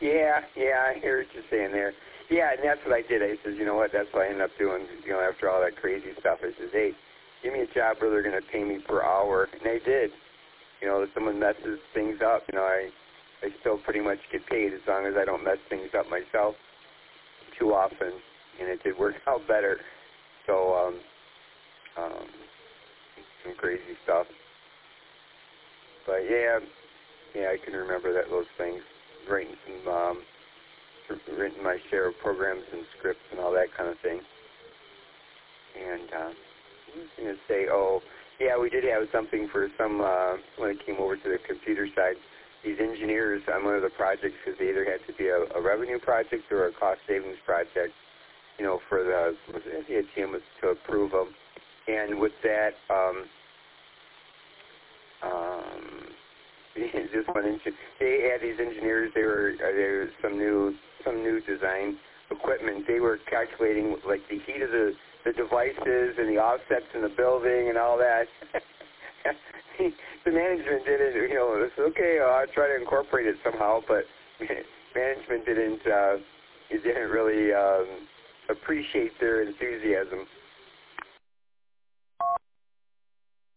Yeah, I hear what you're saying there. Yeah, and that's what I did. I says, you know what, that's what I ended up doing, after all that crazy stuff. I says, hey, give me a job where they're going to pay me per hour. And they did. If someone messes things up, I still pretty much get paid as long as I don't mess things up myself too often. And it did work out better. So, some crazy stuff. But yeah, I can remember those things. Writing written my share of programs and scripts and all that kind of thing. And I was going to say, we did have something for some, when it came over to the computer side, these engineers on one of the projects, because they either had to be a revenue project or a cost savings project, for the team was to approve them. And with that, just one they had these engineers. There was some new design equipment. They were calculating like the heat of the devices and the offsets in the building and all that. The management didn't. It's okay. I'll try to incorporate it somehow, but management didn't really appreciate their enthusiasm.